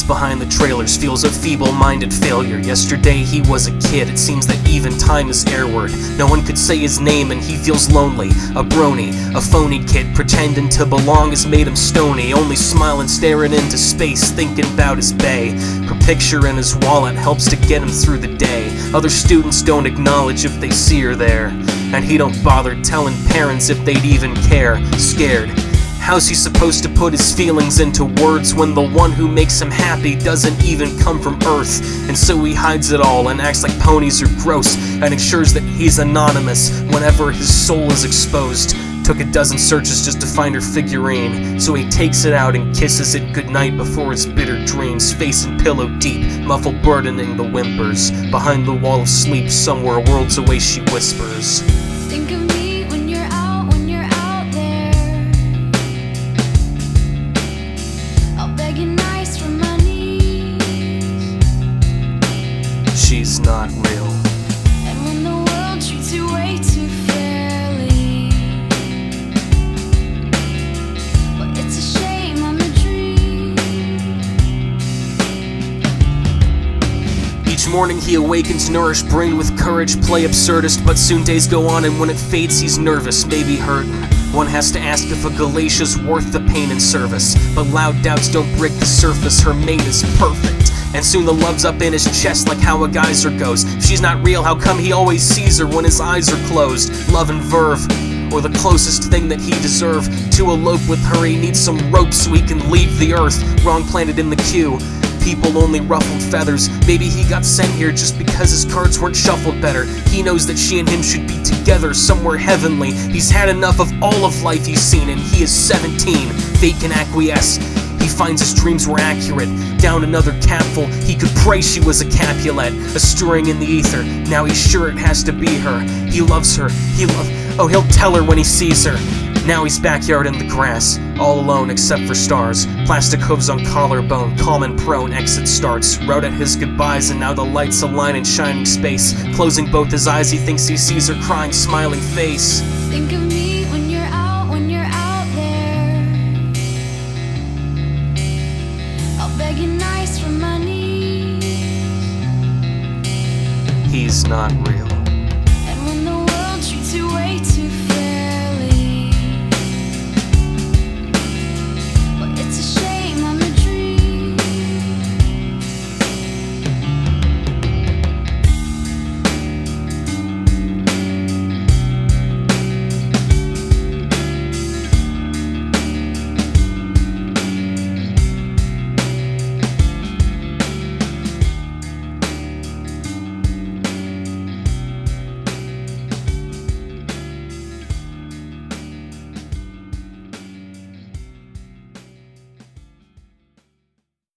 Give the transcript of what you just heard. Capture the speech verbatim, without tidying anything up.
behind the trailers, feels a feeble-minded failure. Yesterday he was a kid, it seems that even time is airward. No one could say his name and he feels lonely. A brony, a phony kid, pretending to belong has made him stony. Only smiling, staring into space, thinking about his bay. Her picture in his wallet helps to get him through the day. Other students don't acknowledge if they see her there, and he don't bother telling parents if they'd even care. Scared. How's he supposed to put his feelings into words when the one who makes him happy doesn't even come from Earth? And so he hides it all and acts like ponies are gross, and ensures that he's anonymous whenever his soul is exposed. Took a dozen searches just to find her figurine, so he takes it out and kisses it goodnight before his bitter dreams. Facing pillow deep, muffled burdening the whimpers. Behind the wall of sleep, somewhere worlds away she whispers, think of me when you're out, when you're out there. I'll beg you nice from my knees. she's not real. And when the world treats you way too fairly, well, it's a shame I'm a dream. Each morning he awakens nourished, brain with courage, play absurdist. But soon days go on and when it fades he's nervous, maybe hurting. One has to ask if a Galatia's worth the pain and service. But loud doubts don't break the surface, her mate is perfect. And soon the love's up in his chest like how a geyser goes. If she's not real, how come he always sees her when his eyes are closed? Love and verve, or the closest thing that he deserve. To elope with her he needs some rope so he can leave the earth. Wrong planet in the queue, people only ruffled feathers. Maybe he got sent here just because his cards weren't shuffled better. He knows that she and him should be together somewhere heavenly. He's had enough of all of life he's seen, and he is seventeen. Fate can acquiesce. He finds his dreams were accurate. Down another capful, he could pray she was a Capulet. A stirring in the ether, now he's sure it has to be her. He loves her, he love. Oh, he'll tell her when he sees her. Now he's backyard in the grass, all alone except for stars. Plastic hooves on collarbone, calm and prone, exit starts. Wrote at his goodbyes and now the lights align in shining space. Closing both his eyes, he thinks he sees her crying, smiling face. Think of me when you're out, when you're out there. I'll beg you nice from my knees. He's not real. And when the world treats you way too